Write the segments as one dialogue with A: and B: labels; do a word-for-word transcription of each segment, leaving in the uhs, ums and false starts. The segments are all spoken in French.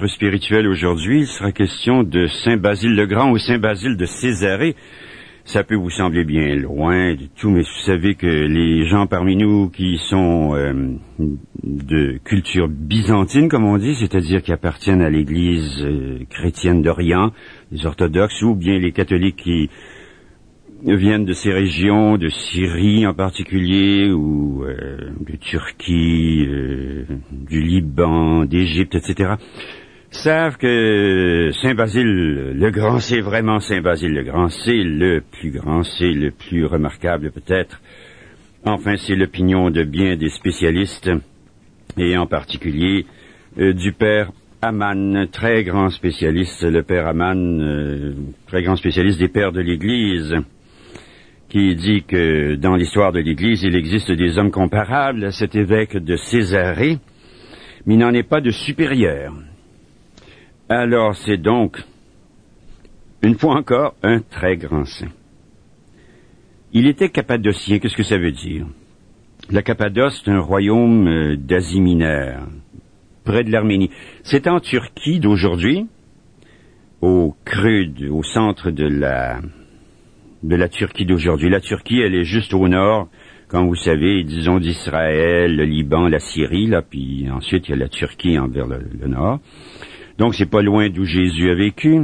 A: rencontre spirituelle aujourd'hui, il sera question de Saint Basile le Grand ou Saint Basile de Césarée. Ça peut vous sembler bien loin du tout, mais vous savez que les gens parmi nous qui sont euh, de culture byzantine, comme on dit, c'est-à-dire qui appartiennent à l'Église euh, chrétienne d'Orient, les orthodoxes, ou bien les catholiques qui viennent de ces régions, de Syrie en particulier, ou euh, de Turquie, euh, du Liban, d'Égypte, et cetera, savent que Saint Basile le Grand, c'est vraiment Saint Basile le Grand, c'est le plus grand, c'est le plus remarquable peut-être. Enfin, c'est l'opinion de bien des spécialistes, et en particulier euh, du père Amann, très grand spécialiste, le père Amann, euh, très grand spécialiste des pères de l'Église, qui dit que dans l'histoire de l'Église, il existe des hommes comparables à cet évêque de Césarée, mais il n'en est pas de supérieur. Alors c'est donc, une fois encore, un très grand saint. Il était cappadocien. Qu'est-ce que ça veut dire? La Cappadoce, c'est un royaume euh, d'Asie mineure, près de l'Arménie. C'est en Turquie d'aujourd'hui, au creux, de, au centre de la... de la Turquie d'aujourd'hui. La Turquie, elle est juste au nord, comme vous savez, disons d'Israël, le Liban, la Syrie, là, puis ensuite il y a la Turquie envers le, le nord. Donc c'est pas loin d'où Jésus a vécu.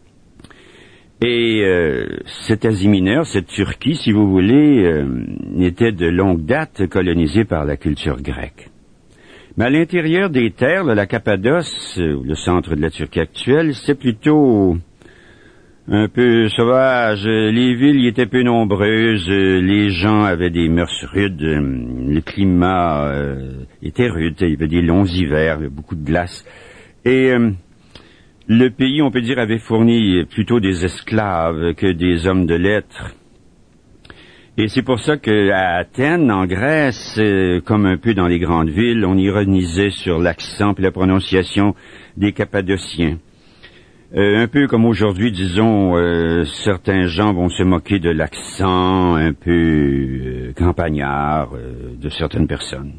A: Et euh, cette Asie mineure, cette Turquie, si vous voulez, euh, était de longue date colonisée par la culture grecque. Mais à l'intérieur des terres, là, la Cappadoce, euh, le centre de la Turquie actuelle, c'est plutôt un peu sauvage. Les villes y étaient peu nombreuses, les gens avaient des mœurs rudes, le climat euh, était rude, il y avait des longs hivers, il y avait beaucoup de glace. Et euh, le pays, on peut dire, avait fourni plutôt des esclaves que des hommes de lettres. Et c'est pour ça qu'à Athènes, en Grèce, euh, comme un peu dans les grandes villes, on ironisait sur l'accent et la prononciation des Cappadociens. Euh, un peu comme aujourd'hui, disons, euh, certains gens vont se moquer de l'accent un peu euh, campagnard euh, de certaines personnes.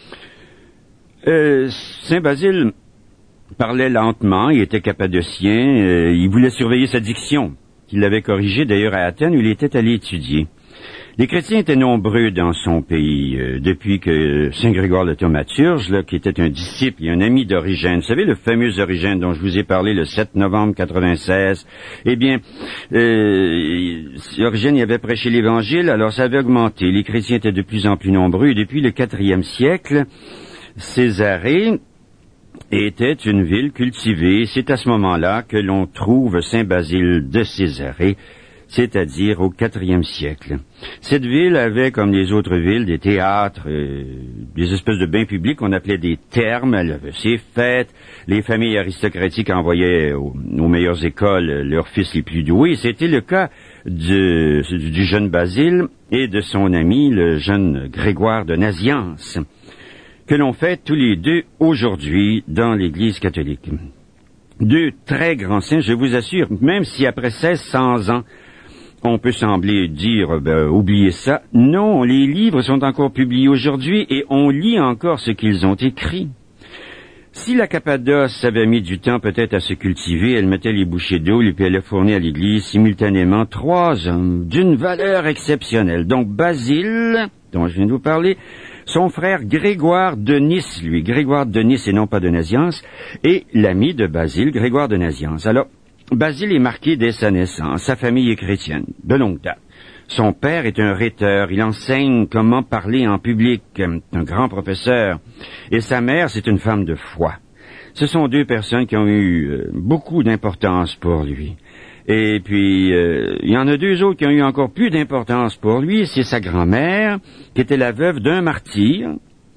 A: Euh, Saint Basile parlait lentement, il était cappadocien, euh, il voulait surveiller sa diction, qu'il l'avait corrigée d'ailleurs à Athènes où il était allé étudier. Les chrétiens étaient nombreux dans son pays, euh, depuis que Saint Grégoire le Thaumaturge, là, qui était un disciple et un ami d'Origène, vous savez, le fameux Origène dont je vous ai parlé le sept novembre quatre-vingt-seize, eh bien, euh, Origène y avait prêché l'Évangile, alors ça avait augmenté, les chrétiens étaient de plus en plus nombreux, et depuis le quatrième siècle, Césarée était une ville cultivée. C'est à ce moment-là que l'on trouve Saint Basile de Césarée, c'est-à-dire au quatrième siècle. Cette ville avait, comme les autres villes, des théâtres, euh, des espèces de bains publics qu'on appelait des thermes. Elle avait ses fêtes. Les familles aristocratiques envoyaient aux, aux meilleures écoles leurs fils les plus doués. C'était le cas de, du jeune Basile et de son ami, le jeune Grégoire de Naziance, que l'on fête tous les deux aujourd'hui dans l'Église catholique. Deux très grands saints, je vous assure, même si après seize cents ans, on peut sembler dire, ben, oubliez ça. Non, les livres sont encore publiés aujourd'hui et on lit encore ce qu'ils ont écrit. Si la Cappadoce avait mis du temps peut-être à se cultiver, elle mettait les bouchées d'eau et puis elle a fourni à l'Église simultanément trois hommes d'une valeur exceptionnelle. Donc Basile, dont je viens de vous parler, son frère Grégoire de Nice, lui, Grégoire de Nice et non pas de Naziance, et l'ami de Basile, Grégoire de Naziance. Alors, Basile est marqué dès sa naissance, sa famille est chrétienne, de longue date. Son père est un rhéteur, il enseigne comment parler en public, un grand professeur, et sa mère, c'est une femme de foi. Ce sont deux personnes qui ont eu euh, beaucoup d'importance pour lui. Et puis, euh, il y en a deux autres qui ont eu encore plus d'importance pour lui. C'est sa grand-mère, qui était la veuve d'un martyr.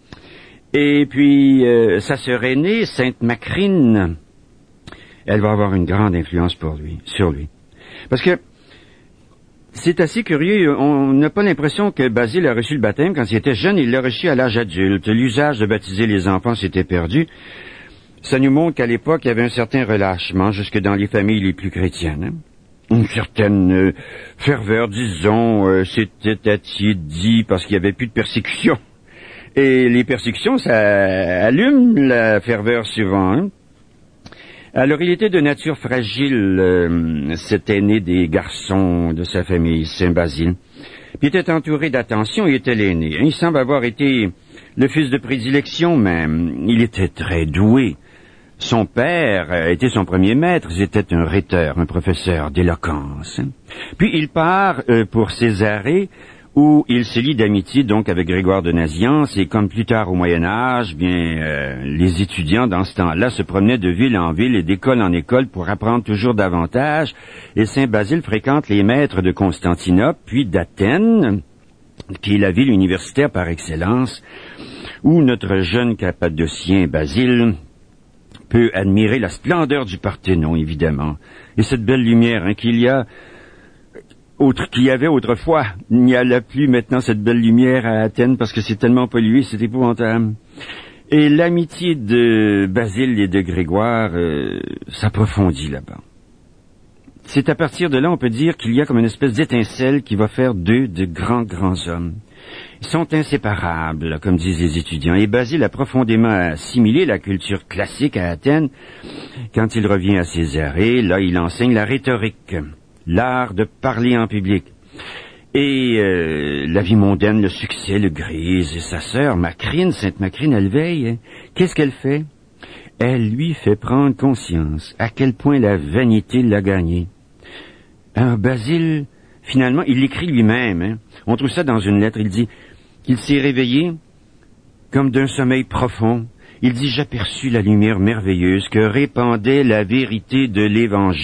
A: Et puis, euh, sa sœur aînée, Sainte Macrine, elle va avoir une grande influence pour lui, sur lui. Parce que c'est assez curieux, on n'a pas l'impression que Basile a reçu le baptême quand il était jeune, il l'a reçu à l'âge adulte. L'usage de baptiser les enfants s'était perdu. Ça nous montre qu'à l'époque, il y avait un certain relâchement, jusque dans les familles les plus chrétiennes. Hein? Une certaine euh, ferveur, disons, euh, c'était attiédi parce qu'il n'y avait plus de persécution. Et les persécutions, ça allume la ferveur souvent. Hein? Alors, il était de nature fragile, euh, cet aîné des garçons de sa famille, Saint Basile. Puis il était entouré d'attention, il était l'aîné. Il semble avoir été le fils de prédilection même. Il était très doué. Son père était son premier maître, c'était un rhéteur, un professeur d'éloquence. Puis il part euh, pour Césarée, où il se lie d'amitié donc avec Grégoire de Nazianze, et comme plus tard au Moyen-Âge, bien euh, les étudiants dans ce temps-là se promenaient de ville en ville et d'école en école pour apprendre toujours davantage, et Saint Basile fréquente les maîtres de Constantinople, puis d'Athènes, qui est la ville universitaire par excellence, où notre jeune cappadocien Basile peut admirer la splendeur du Parthénon, évidemment, et cette belle lumière hein, qu'il y a, autre, qu'il y avait autrefois. Il n'y a plus maintenant cette belle lumière à Athènes parce que c'est tellement pollué, c'est épouvantable. Et l'amitié de Basile et de Grégoire euh, s'approfondit là-bas. C'est à partir de là, on peut dire qu'il y a comme une espèce d'étincelle qui va faire d'eux de grands, grands hommes. Ils sont inséparables, comme disent les étudiants, et Basile a profondément assimilé la culture classique à Athènes. Quand il revient à Césarée, là, il enseigne la rhétorique, l'art de parler en public. Et euh, la vie mondaine, le succès, le grise, et sa sœur, Macrine, Sainte Macrine, elle veille. Hein. Qu'est-ce qu'elle fait? Elle lui fait prendre conscience à quel point la vanité l'a gagné. Alors Basile, finalement, il l'écrit lui-même. Hein. On trouve ça dans une lettre. Il dit qu'il s'est réveillé comme d'un sommeil profond. Il dit « J'aperçus la lumière merveilleuse que répandait la vérité de l'Évangile. »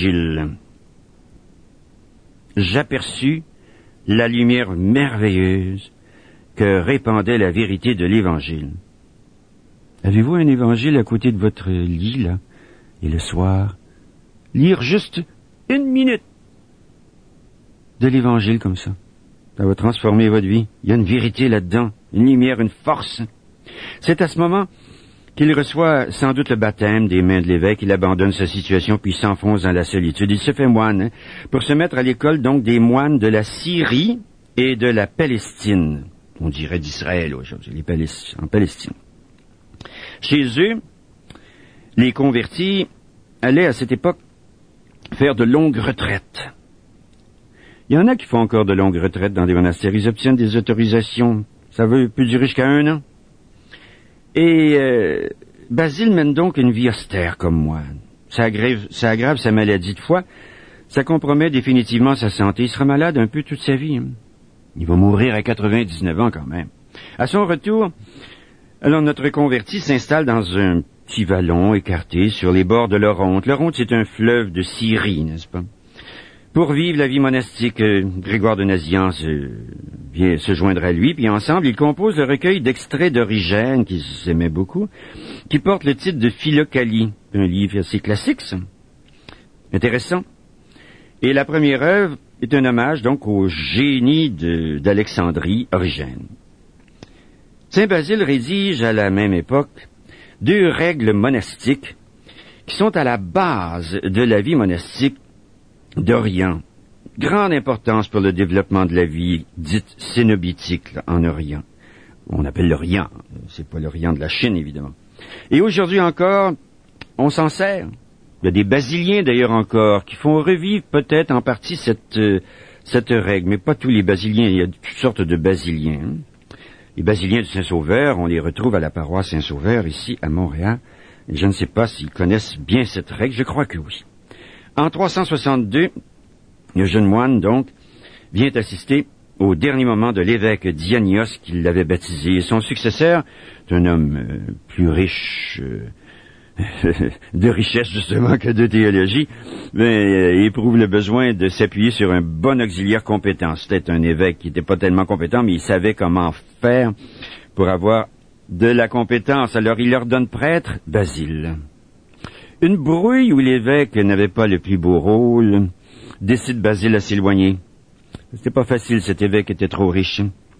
A: J'aperçus la lumière merveilleuse que répandait la vérité de l'Évangile. Avez-vous un Évangile à côté de votre lit, là, et le soir, lire juste une minute de l'Évangile comme ça? Ça va transformer votre vie. Il y a une vérité là-dedans, une lumière, une force. C'est à ce moment qu'il reçoit sans doute le baptême des mains de l'évêque. Il abandonne sa situation puis s'enfonce dans la solitude. Il se fait moine hein, pour se mettre à l'école donc des moines de la Syrie et de la Palestine. On dirait d'Israël aujourd'hui, les Palest- en Palestine. Chez eux, les convertis allaient à cette époque faire de longues retraites. Il y en a qui font encore de longues retraites dans des monastères. Ils obtiennent des autorisations. Ça veut peut durer jusqu'à un an. Et euh, Basile mène donc une vie austère comme moine. Ça aggrave, ça aggrave sa maladie de foie. Ça compromet définitivement sa santé. Il sera malade un peu toute sa vie. Hein. Il va mourir à quatre-vingt-dix-neuf ans quand même. À son retour, alors notre converti s'installe dans un petit vallon écarté sur les bords de l'Oronte. L'Oronte, c'est un fleuve de Syrie, n'est-ce pas? Pour vivre la vie monastique, euh, Grégoire de Nazianze euh, vient se joindre à lui, puis ensemble, ils composent le recueil d'extraits d'Origène, qu'ils aimaient beaucoup, qui porte le titre de Philokalie, un livre assez classique, ça. Intéressant. Et la première œuvre est un hommage, donc, au génie de, d'Alexandrie, Origène. Saint Basile rédige à la même époque deux règles monastiques qui sont à la base de la vie monastique d'Orient. Grande importance pour le développement de la vie dite cénobitique là, en Orient. On appelle l'Orient. C'est pas l'Orient de la Chine, évidemment. Et aujourd'hui encore, on s'en sert. Il y a des basiliens, d'ailleurs, encore, qui font revivre peut-être en partie cette, euh, cette règle. Mais pas tous les basiliens. Il y a toutes sortes de basiliens. Hein. Les basiliens du Saint-Sauveur, on les retrouve à la paroisse Saint-Sauveur, ici, à Montréal. Et je ne sais pas s'ils connaissent bien cette règle. Je crois que oui. En trois cent soixante-deux, le jeune moine, donc, vient assister au dernier moment de l'évêque Dionyos qui l'avait baptisé. Et son successeur, est un homme euh, plus riche, euh, de richesse justement que de théologie, mais euh, éprouve le besoin de s'appuyer sur un bon auxiliaire compétent. C'était un évêque qui n'était pas tellement compétent, mais il savait comment faire pour avoir de la compétence. Alors il leur donne prêtre Basile. Une brouille où l'évêque n'avait pas le plus beau rôle décide Basile à s'éloigner. C'était pas facile, cet évêque était trop riche.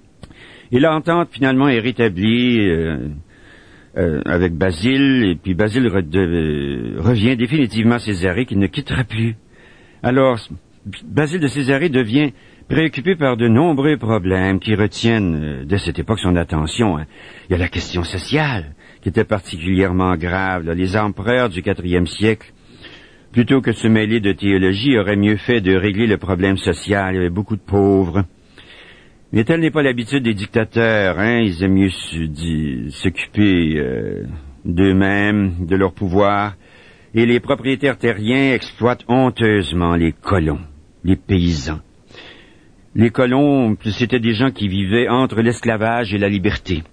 A: Et l'entente finalement est rétablie euh, euh, avec Basile, et puis Basile re- de, revient définitivement à Césarée, qu'il ne quittera plus. Alors, Basile de Césarée devient préoccupé par de nombreux problèmes qui retiennent euh, de cette époque son attention. Hein. Il y a la question sociale, qui était particulièrement grave. Là. Les empereurs du quatrième siècle plutôt que de se mêler de théologie, aurait mieux fait de régler le problème social. Il y avait beaucoup de pauvres. Mais telle n'est pas l'habitude des dictateurs, hein. Ils aiment mieux s'occuper euh, d'eux-mêmes, de leur pouvoir. Et les propriétaires terriens exploitent honteusement les colons, les paysans. Les colons, c'était des gens qui vivaient entre l'esclavage et la liberté.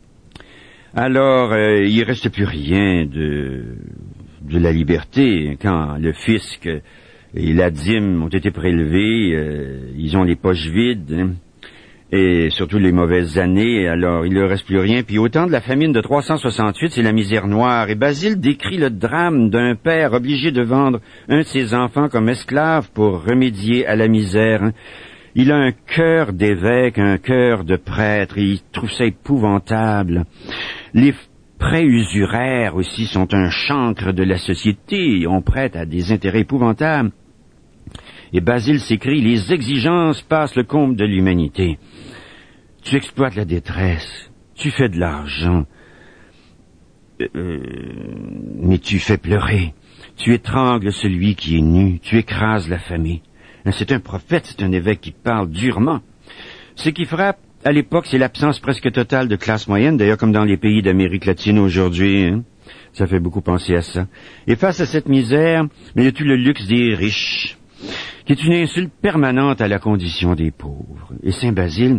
A: Alors, euh, il reste plus rien de, de la liberté. Quand le fisc et la dîme ont été prélevés, euh, ils ont les poches vides, hein, et surtout les mauvaises années, alors il ne leur reste plus rien. Puis au temps de la famine de trois cent soixante-huit, c'est la misère noire. Et Basile décrit le drame d'un père obligé de vendre un de ses enfants comme esclave pour remédier à la misère, hein. Il a un cœur d'évêque, un cœur de prêtre, et il trouve ça épouvantable. Les prêts usuraires aussi sont un chancre de la société, on prête à des intérêts épouvantables. Et Basile s'écrit, les exigences passent le comble de l'humanité. Tu exploites la détresse, tu fais de l'argent, euh, mais tu fais pleurer, tu étrangles celui qui est nu, tu écrases la famille. C'est un prophète, c'est un évêque qui parle durement. Ce qui frappe à l'époque, c'est l'absence presque totale de classe moyenne, d'ailleurs comme dans les pays d'Amérique latine aujourd'hui, hein. Ça fait beaucoup penser à ça. Et face à cette misère, il y a tout le luxe des riches, qui est une insulte permanente à la condition des pauvres. Et Saint Basile,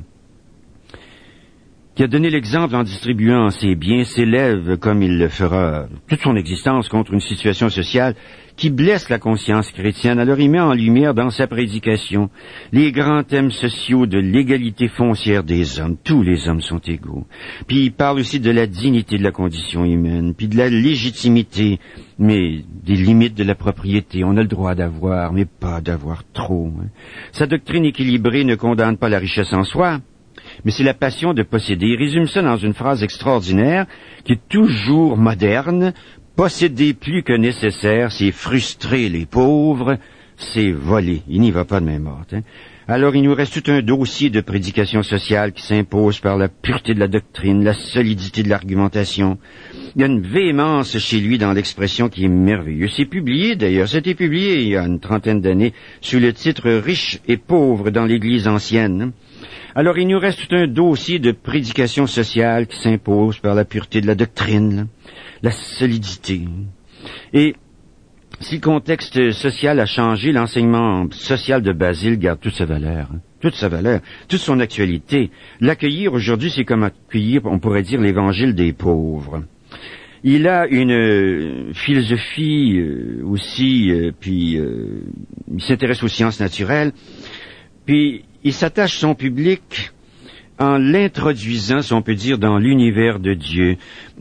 A: qui a donné l'exemple en distribuant ses biens, s'élève, comme il le fera toute son existence, contre une situation sociale qui blesse la conscience chrétienne. Alors il met en lumière dans sa prédication les grands thèmes sociaux de l'égalité foncière des hommes. Tous les hommes sont égaux. Puis il parle aussi de la dignité de la condition humaine, puis de la légitimité, mais des limites de la propriété. On a le droit d'avoir, mais pas d'avoir trop, hein. Sa doctrine équilibrée ne condamne pas la richesse en soi, mais c'est la passion de posséder. Il résume ça dans une phrase extraordinaire qui est toujours moderne. Posséder plus que nécessaire, c'est frustrer les pauvres, c'est voler. Il n'y va pas de main morte, hein. Alors il nous reste tout un dossier de prédication sociale qui s'impose par la pureté de la doctrine, la solidité de l'argumentation. Il y a une véhémence chez lui dans l'expression qui est merveilleuse. C'est publié d'ailleurs, c'était publié il y a une trentaine d'années sous le titre « Riches et pauvres dans l'Église ancienne ». Alors il nous reste tout un dossier de prédication sociale qui s'impose par la pureté de la doctrine, la solidité. Et si le contexte social a changé, l'enseignement social de Basile garde toute sa valeur, hein, toute sa valeur, toute son actualité. L'accueillir aujourd'hui, c'est comme accueillir, on pourrait dire, l'évangile des pauvres. Il a une euh, philosophie euh, aussi, euh, puis euh, il s'intéresse aux sciences naturelles, puis il s'attache son public en l'introduisant, si on peut dire, dans l'univers de Dieu.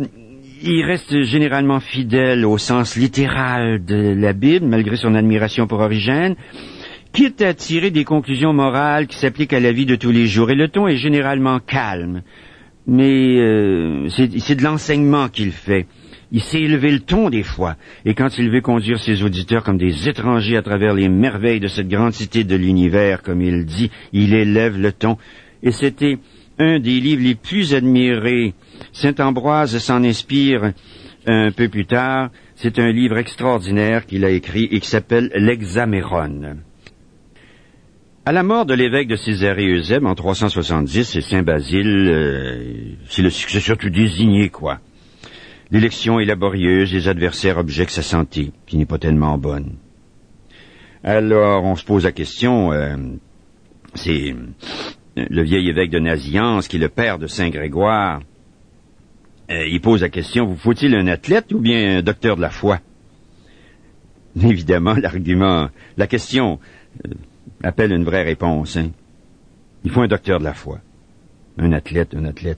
A: Il reste généralement fidèle au sens littéral de la Bible, malgré son admiration pour Origène, quitte à tirer des conclusions morales qui s'appliquent à la vie de tous les jours. Et le ton est généralement calme, mais euh, c'est, c'est de l'enseignement qu'il fait. Il sait élever le ton des fois, et quand il veut conduire ses auditeurs comme des étrangers à travers les merveilles de cette grande cité de l'univers, comme il dit, il élève le ton. Et c'était un des livres les plus admirés. Saint Ambroise s'en inspire un peu plus tard. C'est un livre extraordinaire qu'il a écrit et qui s'appelle l'Hexaméron. À la mort de l'évêque de Césarée-Eusèbe en trois cent soixante-dix, c'est Saint Basile, euh, c'est le successeur tout désigné, quoi. L'élection est laborieuse, les adversaires objectent sa santé, qui n'est pas tellement bonne. Alors, on se pose la question, euh, c'est le vieil évêque de Nazianze, qui est le père de Saint Grégoire. Euh, il pose la question, vous faut-il un athlète ou bien un docteur de la foi? Évidemment, l'argument, la question euh, appelle une vraie réponse, hein. Il faut un docteur de la foi. Un athlète, un athlète.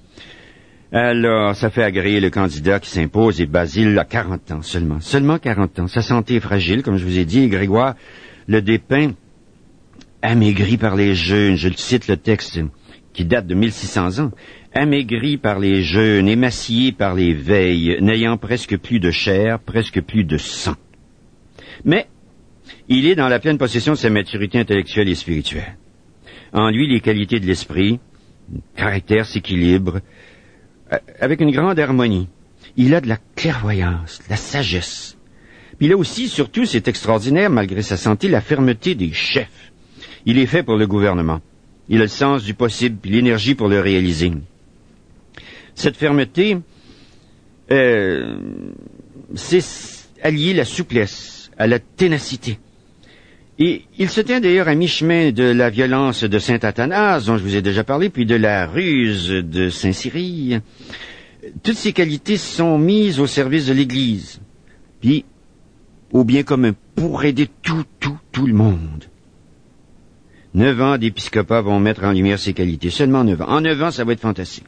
A: Alors, ça fait agréer le candidat qui s'impose, et Basile a quarante ans seulement. Seulement quarante ans. Sa santé est fragile, comme je vous ai dit, et Grégoire le dépeint amaigri par les jeûnes. Je cite le texte qui date de mille six cents ans. Amaigri par les jeûnes, émacié par les veilles, n'ayant presque plus de chair, presque plus de sang. Mais il est dans la pleine possession de sa maturité intellectuelle et spirituelle. En lui, les qualités de l'esprit, le caractère s'équilibre, avec une grande harmonie. Il a de la clairvoyance, de la sagesse, Puis là aussi, surtout, c'est extraordinaire, malgré sa santé, la fermeté des chefs. Il est fait pour le gouvernement. Il a le sens du possible, puis l'énergie pour le réaliser. Cette fermeté, euh, c'est allier la souplesse à la ténacité. Et il se tient d'ailleurs à mi-chemin de la violence de saint Athanase, dont je vous ai déjà parlé, puis de la ruse de saint Cyrille. Toutes ces qualités sont mises au service de l'Église, puis au bien commun, pour aider tout, tout, tout le monde. Neuf ans d'épiscopat vont mettre en lumière ces qualités, seulement neuf ans. En neuf ans, ça va être fantastique.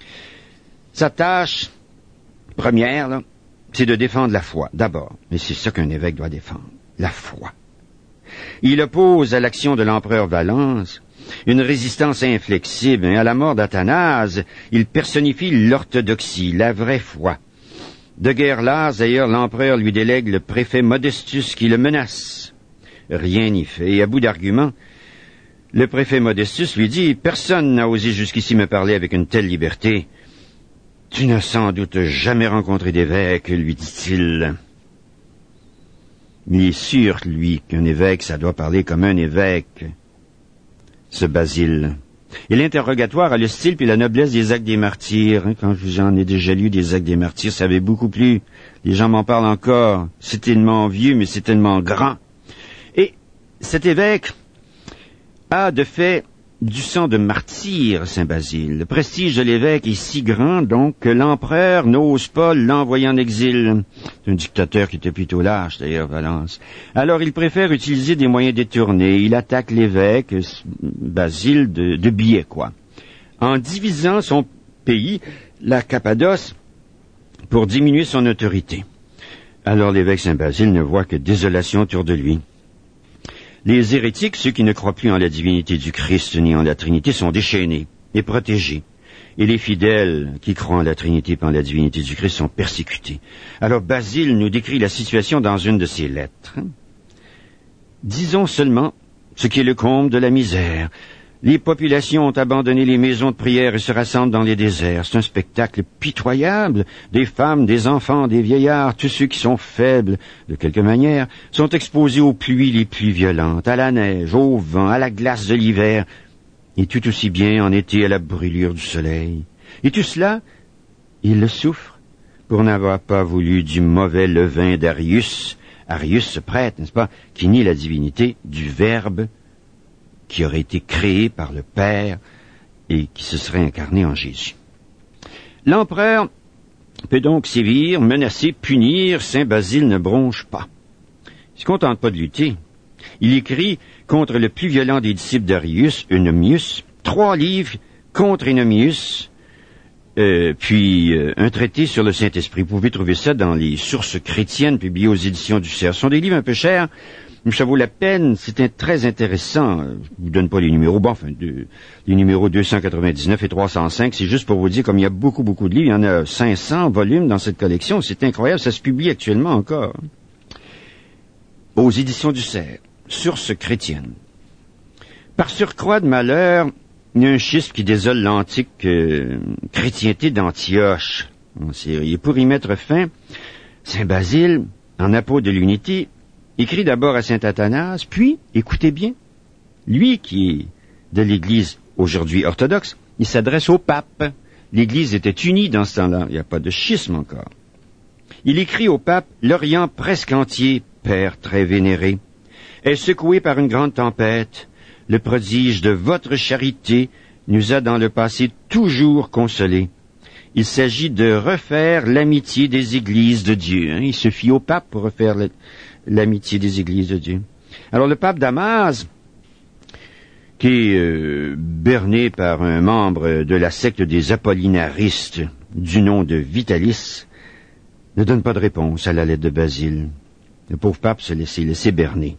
A: Sa tâche première, là, c'est de défendre la foi, d'abord. Mais c'est ça qu'un évêque doit défendre, la foi. Il oppose à l'action de l'empereur Valens une résistance inflexible. À la mort d'Athanase, il personnifie l'orthodoxie, la vraie foi. De guerre lasse, d'ailleurs, l'empereur lui délègue le préfet Modestus qui le menace. Rien n'y fait. Et à bout d'arguments, le préfet Modestus lui dit « Personne n'a osé jusqu'ici me parler avec une telle liberté. Tu n'as sans doute jamais rencontré d'évêque, lui dit-il. » Il est sûr, lui, qu'un évêque, ça doit parler comme un évêque, ce Basile. Et l'interrogatoire a le style puis la noblesse des actes des martyrs. Quand j'en ai déjà lu des actes des martyrs, ça avait beaucoup plu. Les gens m'en parlent encore. C'est tellement vieux, mais c'est tellement grand. Et cet évêque a, de fait, du sang de martyr, saint Basile. Le prestige de l'évêque est si grand, donc, que l'empereur n'ose pas l'envoyer en exil. C'est un dictateur qui était plutôt lâche, d'ailleurs, Valens. Alors, il préfère utiliser des moyens détournés. Il attaque l'évêque, Basile, de, de biais, quoi. En divisant son pays, la Cappadoce, pour diminuer son autorité. Alors, l'évêque saint Basile ne voit que désolation autour de lui. Les hérétiques, ceux qui ne croient plus en la divinité du Christ ni en la Trinité, sont déchaînés et protégés. Et les fidèles qui croient en la Trinité et en la divinité du Christ sont persécutés. Alors Basile nous décrit la situation dans une de ses lettres. Disons seulement ce qui est le comble de la misère. Les populations ont abandonné les maisons de prière et se rassemblent dans les déserts. C'est un spectacle pitoyable. Des femmes, des enfants, des vieillards, tous ceux qui sont faibles, de quelque manière, sont exposés aux pluies les plus violentes, à la neige, au vent, à la glace de l'hiver, et tout aussi bien en été à la brûlure du soleil. Et tout cela, ils le souffrent pour n'avoir pas voulu du mauvais levain d'Arius. Arius, ce prêtre, n'est-ce pas, qui nie la divinité du Verbe, qui aurait été créé par le Père et qui se serait incarné en Jésus. L'empereur peut donc sévir, menacer, punir. Saint Basile ne bronche pas. Il ne se contente pas de lutter. Il écrit contre le plus violent des disciples d'Arius, Eunomius, trois livres contre Eunomius, euh, puis euh, un traité sur le Saint-Esprit. Vous pouvez trouver ça dans les sources chrétiennes publiées aux éditions du Cerf. Ce sont des livres un peu chers, mais ça vaut la peine, c'est très intéressant. Je vous donne pas les numéros, bon, enfin, de, les numéros deux cent quatre-vingt-dix-neuf et trois cent cinq, c'est juste pour vous dire, comme il y a beaucoup, beaucoup de livres, il y en a cinq cents volumes dans cette collection, c'est incroyable, ça se publie actuellement encore. Aux éditions du Cerf, sources chrétiennes. Par surcroît de malheur, il y a un schisme qui désole l'antique euh, chrétienté d'Antioche. Et pour y mettre fin, saint Basile, en apôtre de l'unité, écrit d'abord à saint Athanase, puis, écoutez bien, lui qui est de l'Église aujourd'hui orthodoxe, il s'adresse au pape. L'Église était unie dans ce temps-là, il n'y a pas de schisme encore. Il écrit au pape, l'Orient presque entier, Père très vénéré, est secoué par une grande tempête. Le prodige de votre charité nous a dans le passé toujours consolés. Il s'agit de refaire l'amitié des églises de Dieu. Hein? Il se fie au pape pour refaire le, l'amitié des églises de Dieu. Alors le pape Damas, qui est euh, berné par un membre de la secte des apollinaristes du nom de Vitalis, ne donne pas de réponse à la lettre de Basile. Le pauvre pape se laissait laisser berner.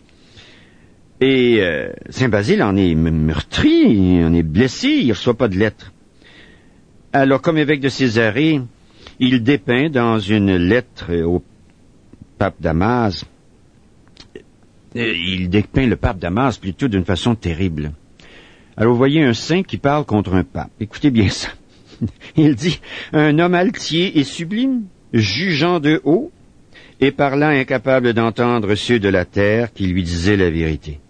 A: Et euh, saint Basile en est meurtri, en est blessé, il ne reçoit pas de lettre. Alors, comme évêque de Césarée, il dépeint dans une lettre au pape Damas, il dépeint le pape Damas plutôt d'une façon terrible. Alors, vous voyez un saint qui parle contre un pape. Écoutez bien ça. Il dit, un homme altier et sublime, jugeant de haut, et par là incapable d'entendre ceux de la terre qui lui disaient la vérité.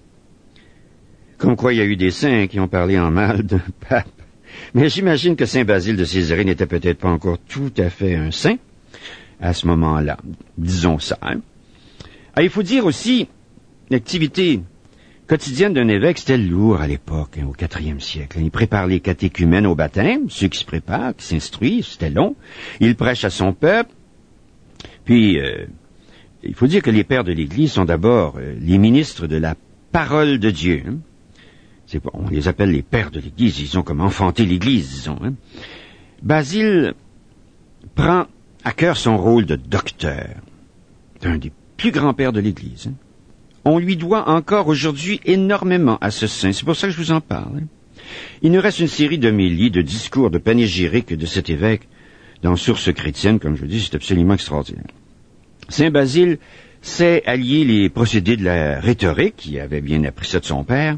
A: Comme quoi il y a eu des saints qui ont parlé en mal d'un pape. Mais j'imagine que saint Basile de Césarée n'était peut-être pas encore tout à fait un saint à ce moment-là. Disons ça. Hein? Ah, il faut dire aussi, l'activité quotidienne d'un évêque, c'était lourd à l'époque, hein, au quatrième siècle. Il prépare les catéchumènes au baptême, ceux qui se préparent, qui s'instruisent, c'était long. Il prêche à son peuple. Puis, euh, il faut dire que les pères de l'Église sont d'abord euh, les ministres de la parole de Dieu. Hein. C'est, on les appelle les pères de l'Église, ils ont comme enfanté l'Église, disons. Hein. Basile prend à cœur son rôle de docteur. C'est un des plus grands pères de l'Église. Hein. On lui doit encore aujourd'hui énormément à ce saint. C'est pour ça que je vous en parle. Hein. Il nous reste une série d'homélies, de discours, de panégyriques de cet évêque dans Sources chrétiennes, comme je le dis, c'est absolument extraordinaire. Saint Basile sait allier les procédés de la rhétorique, il avait bien appris ça de son père.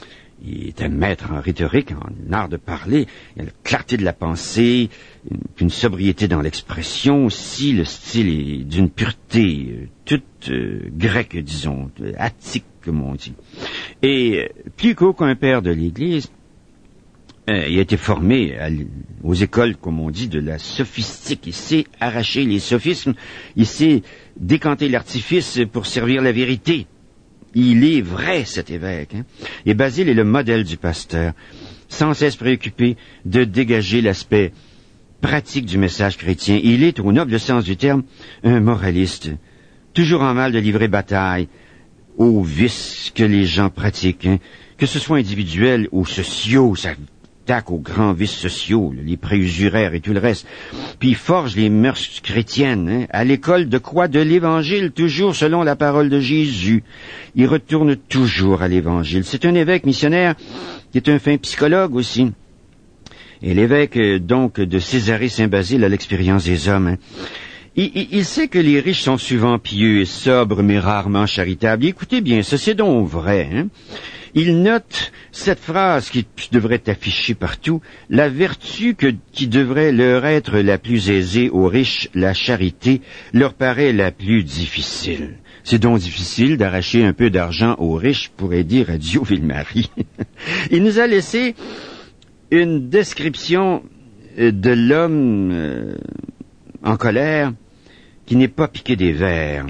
A: Il était maître en rhétorique, en art de parler. Il y a la clarté de la pensée, une, une sobriété dans l'expression aussi. Le style est d'une pureté euh, toute euh, grecque, disons, attique, comme on dit. Et euh, plus qu'aucun père de l'Église, euh, il a été formé à, aux écoles, comme on dit, de la sophistique. Il sait arracher les sophismes. Il sait décanter l'artifice pour servir la vérité. Il est vrai, cet évêque. Hein? Et Basile est le modèle du pasteur, sans cesse préoccupé de dégager l'aspect pratique du message chrétien. Il est, au noble sens du terme, un moraliste, toujours en mal de livrer bataille aux vices que les gens pratiquent, hein? Que ce soit individuels ou sociaux, ça attaque aux grands vices sociaux, les préusuraires et tout le reste. Puis il forge les mœurs chrétiennes, hein, à l'école de quoi? De l'Évangile, toujours selon la parole de Jésus. Il retourne toujours à l'Évangile. C'est un évêque missionnaire qui est un fin psychologue aussi. Et l'évêque, donc, de Césarée-Saint-Basile a l'expérience des hommes. Hein. Il, il, il sait que les riches sont souvent pieux et sobres, mais rarement charitables. Et écoutez bien, ça c'est donc vrai, hein. Il note cette phrase qui devrait être affichée partout, la vertu que, qui devrait leur être la plus aisée aux riches, la charité, leur paraît la plus difficile. C'est donc difficile d'arracher un peu d'argent aux riches pour aider Radio Ville-Marie. Il nous a laissé une description de l'homme euh, en colère qui n'est pas piqué des vers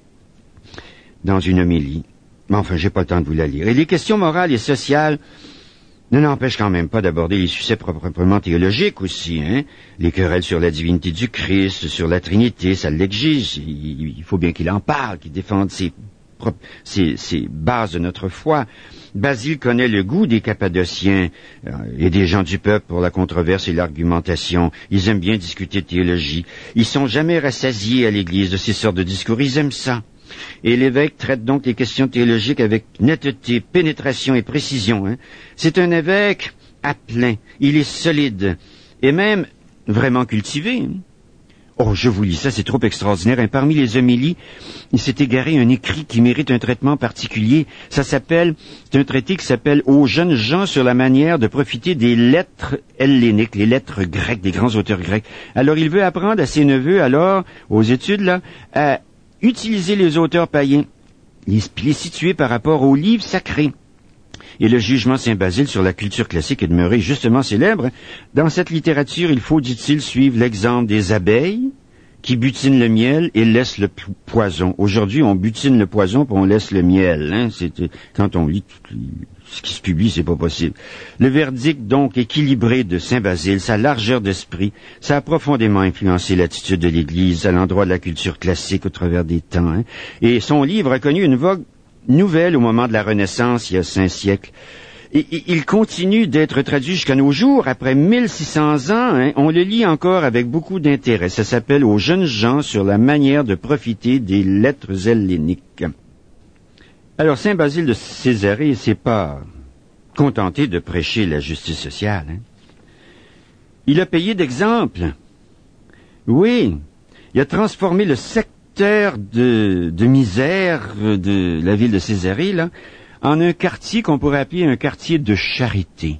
A: dans une homélie. Mais enfin, j'ai pas le temps de vous la lire. Et les questions morales et sociales ne n'empêchent quand même pas d'aborder les sujets proprement théologiques aussi, hein. Les querelles sur la divinité du Christ, sur la Trinité, ça l'exige. Il faut bien qu'il en parle, qu'il défende ses, ses, ses bases de notre foi. Basile connaît le goût des Cappadociens et des gens du peuple pour la controverse et l'argumentation. Ils aiment bien discuter de théologie. Ils sont jamais rassasiés à l'Église de ces sortes de discours. Ils aiment ça. Et l'évêque traite donc les questions théologiques avec netteté, pénétration et précision. Hein. C'est un évêque à plein. Il est solide et même vraiment cultivé. Hein. Oh, je vous lis ça, c'est trop extraordinaire. Et parmi les homélies, il s'est égaré un écrit qui mérite un traitement particulier. Ça s'appelle, c'est un traité qui s'appelle « Aux jeunes gens sur la manière de profiter des lettres helléniques, les lettres grecques, des grands auteurs grecs. » Alors, il veut apprendre à ses neveux, alors, aux études, là, à utiliser les auteurs païens, les, les situer par rapport aux livres sacrés. Et le jugement Saint-Basile sur la culture classique est demeuré justement célèbre. Dans cette littérature, il faut, dit-il, suivre l'exemple des abeilles qui butinent le miel et laissent le poison. Aujourd'hui, on butine le poison puis on laisse le miel. Hein? C'est, quand on lit tout ce qui se publie, c'est pas possible. Le verdict, donc, équilibré de Saint-Basile, sa largeur d'esprit, ça a profondément influencé l'attitude de l'Église à l'endroit de la culture classique au travers des temps. Hein? Et son livre a connu une vogue nouvelle au moment de la Renaissance, il y a cinq siècles. Et, et, il continue d'être traduit jusqu'à nos jours, après mille six cents ans. Hein, on le lit encore avec beaucoup d'intérêt. Ça s'appelle « Aux jeunes gens sur la manière de profiter des lettres helléniques ». Alors, saint Basile de Césarée ne s'est pas contenté de prêcher la justice sociale. Hein. Il a payé d'exemple. Oui, il a transformé le secteur de, de misère de la ville de Césarée, là, en un quartier qu'on pourrait appeler un quartier de charité.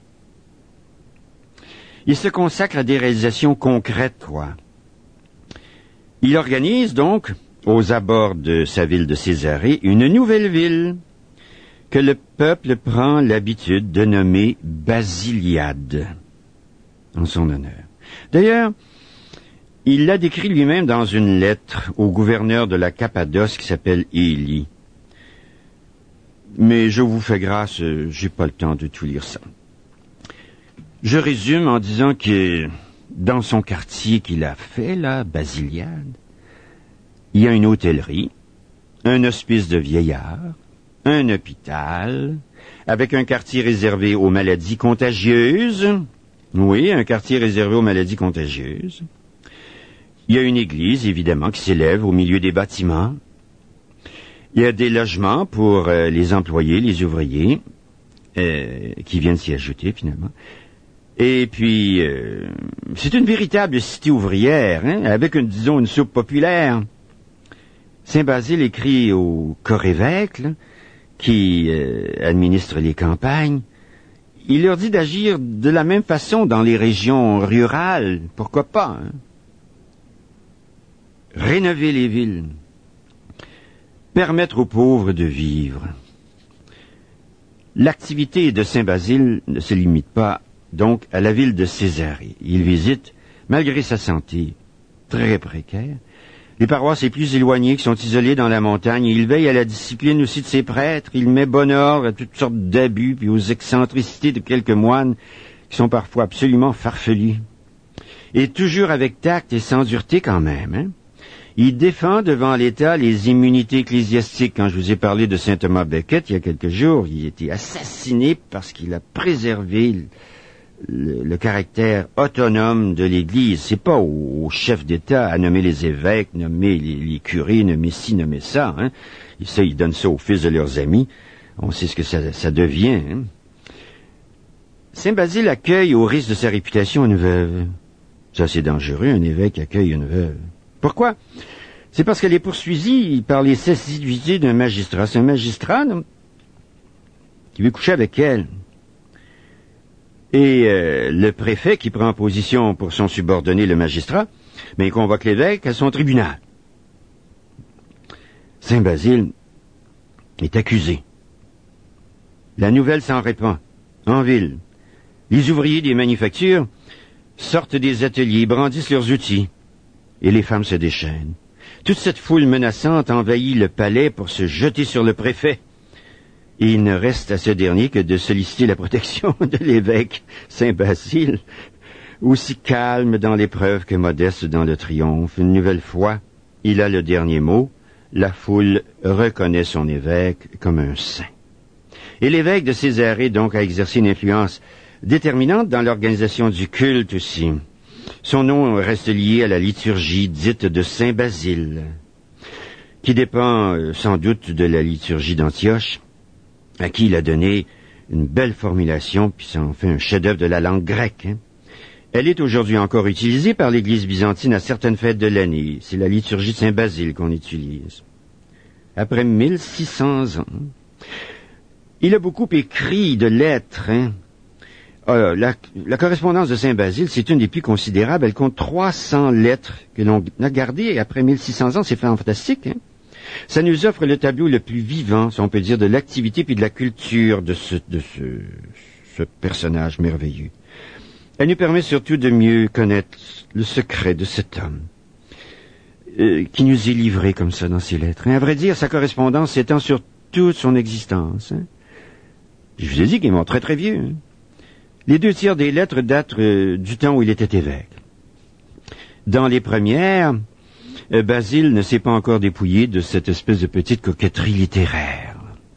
A: Il se consacre à des réalisations concrètes, quoi. Il organise donc aux abords de sa ville de Césarée, une nouvelle ville que le peuple prend l'habitude de nommer Basiliade, en son honneur. D'ailleurs, il l'a décrit lui-même dans une lettre au gouverneur de la Cappadoce qui s'appelle Élie. Mais je vous fais grâce, j'ai pas le temps de tout lire ça. Je résume en disant que dans son quartier qu'il a fait, là, Basiliade, il y a une hôtellerie, un hospice de vieillards, un hôpital, avec un quartier réservé aux maladies contagieuses. Oui, un quartier réservé aux maladies contagieuses. Il y a une église, évidemment, qui s'élève au milieu des bâtiments. Il y a des logements pour euh, les employés, les ouvriers, euh, qui viennent s'y ajouter, finalement. Et puis, euh, c'est une véritable cité ouvrière, hein, avec, une, disons, une soupe populaire. Saint-Basile écrit au corps-évêque, là, qui euh, administre les campagnes. Il leur dit d'agir de la même façon dans les régions rurales. Pourquoi pas, hein? Rénover les villes. Permettre aux pauvres de vivre. L'activité de Saint-Basile ne se limite pas donc à la ville de Césarée. Il visite, malgré sa santé très précaire, les paroisses les plus éloignées qui sont isolées dans la montagne. Il veille à la discipline aussi de ses prêtres. Il met bon ordre à toutes sortes d'abus puis aux excentricités de quelques moines qui sont parfois absolument farfelus. Et toujours avec tact et sans dureté quand même, hein? Il défend devant l'État les immunités ecclésiastiques. Quand je vous ai parlé de saint Thomas Becket il y a quelques jours, il a été assassiné parce qu'il a préservé le, le, le caractère autonome de l'Église. C'est pas au, au chef d'État à nommer les évêques, nommer les, les curés, nommer ci, nommer ça. Hein. Et ça, ils donnent ça aux fils de leurs amis. On sait ce que ça, ça devient. Hein. Saint Basile accueille, au risque de sa réputation, une veuve. Ça, c'est dangereux, un évêque accueille une veuve. Pourquoi? C'est parce qu'elle est poursuivie par les assiduités d'un magistrat. C'est un magistrat non, qui veut coucher avec elle. Et euh, le préfet qui prend position pour son subordonné, le magistrat, mais il convoque l'évêque à son tribunal. Saint Basile est accusé. La nouvelle s'en répand. En ville, les ouvriers des manufactures sortent des ateliers, brandissent leurs outils. Et les femmes se déchaînent. Toute cette foule menaçante envahit le palais pour se jeter sur le préfet. Et il ne reste à ce dernier que de solliciter la protection de l'évêque Saint-Basile, aussi calme dans l'épreuve que modeste dans le triomphe. Une nouvelle fois, il a le dernier mot. La foule reconnaît son évêque comme un saint. Et l'évêque de Césarée, donc, a exercé une influence déterminante dans l'organisation du culte aussi. Son nom reste lié à la liturgie dite de Saint-Basile, qui dépend euh, sans doute de la liturgie d'Antioche, à qui il a donné une belle formulation, puis ça en fait un chef-d'œuvre de la langue grecque. Hein. Elle est aujourd'hui encore utilisée par l'Église byzantine à certaines fêtes de l'année. C'est la liturgie de Saint-Basile qu'on utilise. Après mille six cents ans, il a beaucoup écrit de lettres, hein. Euh, la, la correspondance de Saint-Basile, c'est une des plus considérables. Elle compte trois cents lettres que l'on a gardées après mille six cents ans. C'est fantastique, hein? Ça nous offre le tableau le plus vivant, si on peut dire, de l'activité puis de la culture de ce, de ce, ce personnage merveilleux. Elle nous permet surtout de mieux connaître le secret de cet homme euh, qui nous est livré comme ça dans ses lettres. Et à vrai dire, sa correspondance s'étend sur toute son existence. Hein? Je vous ai dit qu'il est mort très très vieux. Hein? Les deux tiers des lettres datent euh, du temps où il était évêque. Dans les premières, euh, Basile ne s'est pas encore dépouillé de cette espèce de petite coquetterie littéraire.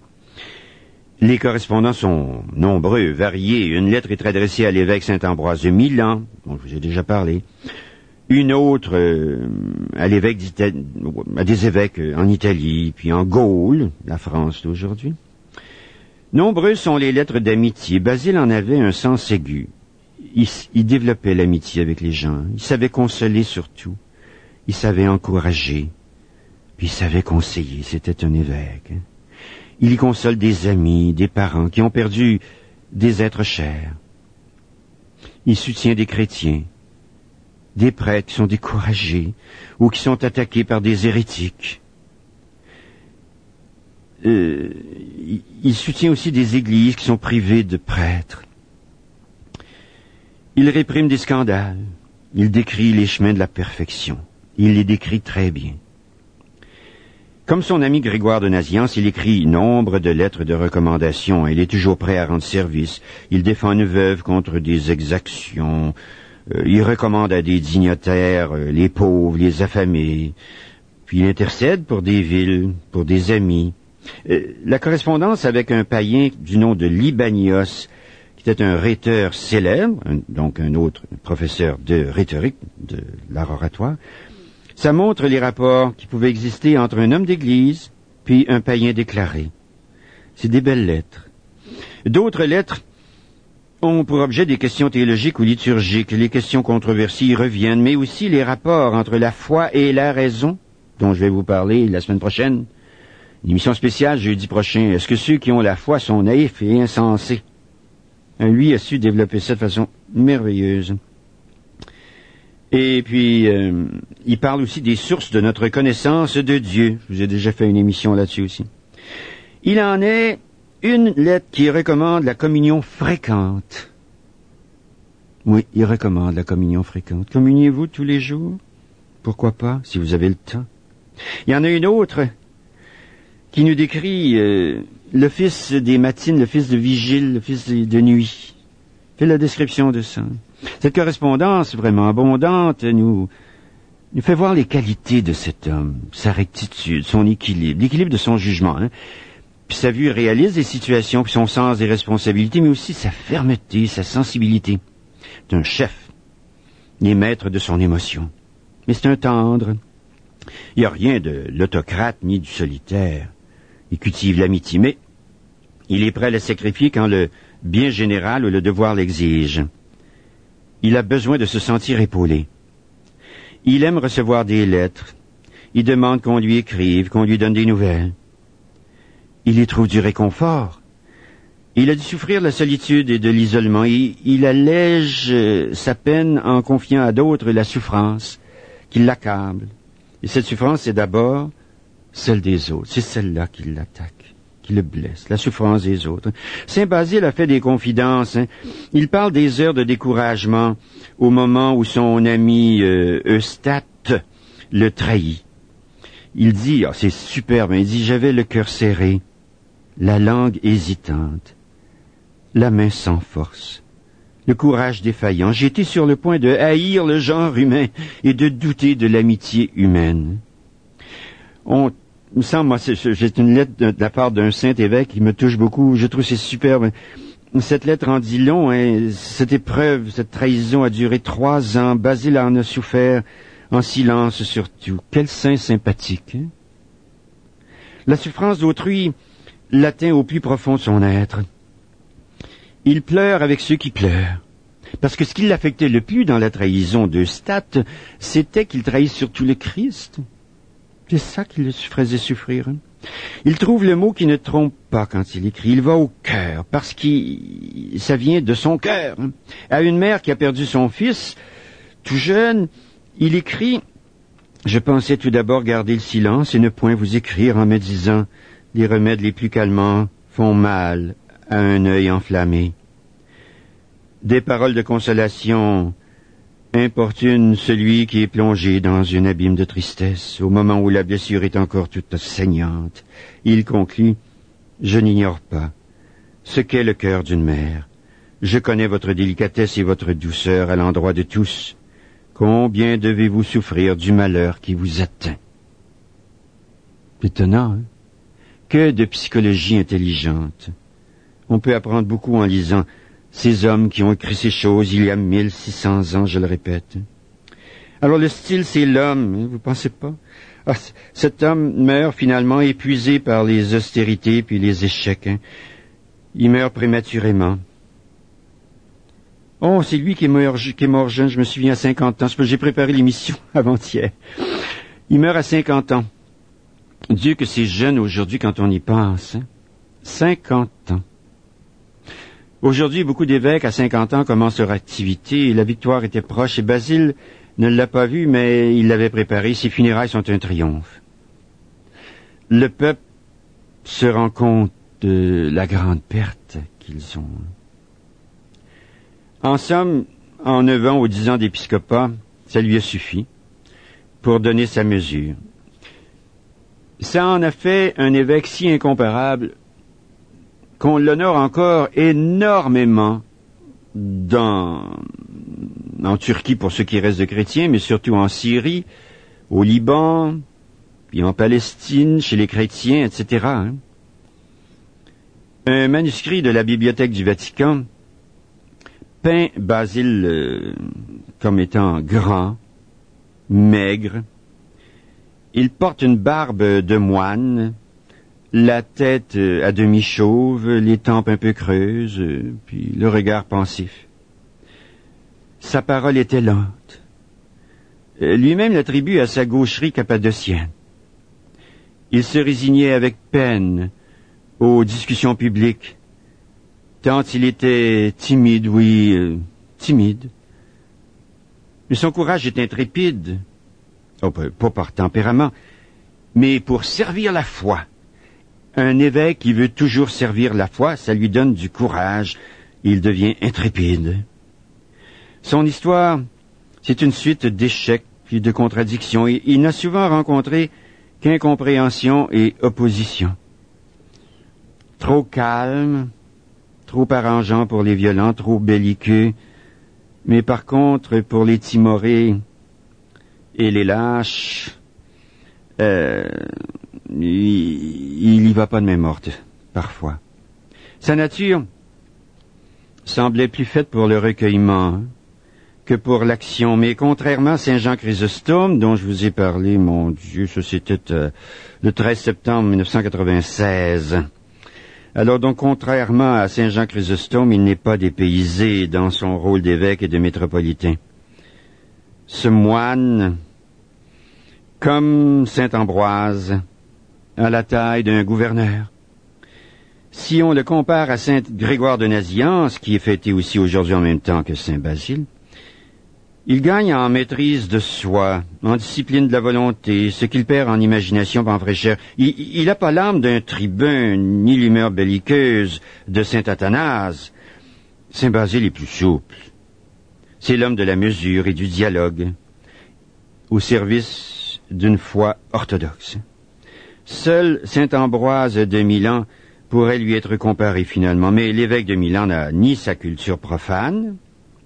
A: Les correspondants sont nombreux, variés. Une lettre est adressée à l'évêque Saint-Ambroise de Milan, dont je vous ai déjà parlé. Une autre euh, à l'évêque d'Italie, à des évêques en Italie, puis en Gaule, la France d'aujourd'hui. Nombreuses sont les lettres d'amitié. Basile en avait un sens aigu. Il, il développait l'amitié avec les gens. Il savait consoler surtout. Il savait encourager. Puis il savait conseiller. C'était un évêque. Hein. Il y console des amis, des parents qui ont perdu des êtres chers. Il soutient des chrétiens. des prêtres qui sont découragés ou qui sont attaqués par des hérétiques. Euh, il soutient aussi des églises qui sont privées de prêtres. Il réprime des scandales. Il décrit les chemins de la perfection. Il les décrit très bien. Comme son ami Grégoire de Nazianze, il écrit nombre de lettres de recommandation. Il est toujours prêt à rendre service. Il défend une veuve contre des exactions. Euh, il recommande à des dignitaires euh, les pauvres, les affamés. Puis il intercède pour des villes, pour des amis. Euh, la correspondance avec un païen du nom de Libanios, qui était un rhéteur célèbre, un, donc un autre professeur de rhétorique, de l'art oratoire, ça montre les rapports qui pouvaient exister entre un homme d'église puis un païen déclaré. C'est des belles lettres. D'autres lettres ont pour objet des questions théologiques ou liturgiques. Les questions controversées y reviennent, mais aussi les rapports entre la foi et la raison, dont je vais vous parler la semaine prochaine. Une émission spéciale jeudi prochain. Est-ce que ceux qui ont la foi sont naïfs et insensés? Lui a su développer ça de façon merveilleuse. Et puis, euh, il parle aussi des sources de notre connaissance de Dieu. Je vous ai déjà fait une émission là-dessus aussi. Il en est une lettre qui recommande la communion fréquente. Oui, il recommande la communion fréquente. Communiez-vous tous les jours? Pourquoi pas, si vous avez le temps. Il y en a une autre qui nous décrit euh, l'office des matines, l'office de vigile, l'office de, de nuit. Fait la description de ça. Cette correspondance vraiment abondante nous, nous fait voir les qualités de cet homme, sa rectitude, son équilibre, l'équilibre de son jugement, hein, puis sa vue réaliste des situations, puis son sens des responsabilités, mais aussi sa fermeté, sa sensibilité. C'est un chef, il est maître de son émotion. Mais c'est un tendre. Il n'y a rien de l'autocrate ni du solitaire. Il cultive l'amitié, mais il est prêt à la sacrifier quand le bien général ou le devoir l'exige. Il a besoin de se sentir épaulé. Il aime recevoir des lettres. Il demande qu'on lui écrive, qu'on lui donne des nouvelles. Il y trouve du réconfort. Il a dû souffrir de la solitude et de l'isolement. Il, il allège euh, sa peine en confiant à d'autres la souffrance qui l'accable. Et cette souffrance, c'est d'abord celle des autres. C'est celle-là qui l'attaque, qui le blesse, la souffrance des autres. Saint Basile a fait des confidences. Hein. Il parle des heures de découragement au moment où son ami euh, Eustate le trahit. Il dit, oh, c'est superbe, il dit, j'avais le cœur serré, la langue hésitante, la main sans force, le courage défaillant. J'étais sur le point de haïr le genre humain et de douter de l'amitié humaine. On, il me semble, moi, c'est, c'est une lettre de, de la part d'un saint évêque qui me touche beaucoup. Je trouve que c'est superbe. Cette lettre en dit long, hein. Cette épreuve, cette trahison a duré trois ans. Basile en a souffert en silence surtout. Quel saint sympathique, hein? La souffrance d'autrui l'atteint au plus profond de son être. Il pleure avec ceux qui pleurent. Parce que ce qui l'affectait le plus dans la trahison d'Eustate, c'était qu'il trahisse surtout le Christ. C'est ça qui le faisait souffrir. Hein? Il trouve le mot qui ne trompe pas quand il écrit. Il va au cœur, parce que ça vient de son cœur. Hein? À une mère qui a perdu son fils, tout jeune, il écrit « Je pensais tout d'abord garder le silence et ne point vous écrire en me disant « Les remèdes les plus calmants font mal à un œil enflammé. » Des paroles de consolation importunent celui qui est plongé dans un abîme de tristesse. Au moment où la blessure est encore toute saignante, il conclut « Je n'ignore pas ce qu'est le cœur d'une mère. Je connais votre délicatesse et votre douceur à l'endroit de tous. Combien devez-vous souffrir du malheur qui vous atteint? » Étonnant, hein? Que de psychologie intelligente. On peut apprendre beaucoup en lisant ces hommes qui ont écrit ces choses il y a mille six cents ans, je le répète. Alors le style, c'est l'homme, hein, vous pensez pas? Ah, cet homme meurt finalement épuisé par les austérités puis les échecs. Hein. Il meurt prématurément. Oh, c'est lui qui est mort, qui est mort jeune, je me souviens, à cinquante ans. J'ai préparé l'émission avant-hier. Il meurt à cinquante ans. Dieu que c'est jeune aujourd'hui quand on y pense. Hein? cinquante ans. Aujourd'hui, beaucoup d'évêques à cinquante ans commencent leur activité et la victoire était proche. Et Basile ne l'a pas vu, mais il l'avait préparé. Ses funérailles sont un triomphe. Le peuple se rend compte de la grande perte qu'ils ont. En somme, en neuf ans ou dix ans d'épiscopat, ça lui a suffi pour donner sa mesure. Ça en a fait un évêque si incomparable qu'on l'honore encore énormément dans, en Turquie pour ceux qui restent de chrétiens, mais surtout en Syrie, au Liban, puis en Palestine, chez les chrétiens, et cetera. Hein. Un manuscrit de la Bibliothèque du Vatican peint Basile euh, comme étant grand, maigre. Il porte une barbe de moine, la tête à demi chauve, les tempes un peu creuses, puis le regard pensif. Sa parole était lente. Lui-même l'attribue à sa gaucherie cappadocienne. Il se résignait avec peine aux discussions publiques, tant il était timide, oui, euh, timide. Mais son courage est intrépide. Oh, pas par tempérament, mais pour servir la foi. Un évêque qui veut toujours servir la foi, ça lui donne du courage. Il devient intrépide. Son histoire, c'est une suite d'échecs et de contradictions. Et il n'a souvent rencontré qu'incompréhension et opposition. Trop calme, trop arrangeant pour les violents, trop belliqueux, mais par contre, pour les timorés et les lâches, euh, il, il y va pas de main morte, parfois. Sa nature semblait plus faite pour le recueillement hein, que pour l'action, mais contrairement à Saint Jean Chrysostome, dont je vous ai parlé, mon Dieu, ça c'était euh, le treize septembre mille neuf cent quatre-vingt-seize. Alors donc, contrairement à Saint Jean Chrysostome, il n'est pas dépaysé dans son rôle d'évêque et de métropolitain. Ce moine, comme saint Ambroise, a la taille d'un gouverneur. Si on le compare à saint Grégoire de Nazianze, qui est fêté aussi aujourd'hui en même temps que saint Basile, il gagne en maîtrise de soi, en discipline de la volonté, ce qu'il perd en imagination et en fraîcheur. Il n'a pas l'âme d'un tribun, ni l'humeur belliqueuse de saint Athanase. Saint Basile est plus souple. C'est l'homme de la mesure et du dialogue, au service d'une foi orthodoxe. Seul saint Ambroise de Milan pourrait lui être comparé finalement, mais l'évêque de Milan n'a ni sa culture profane,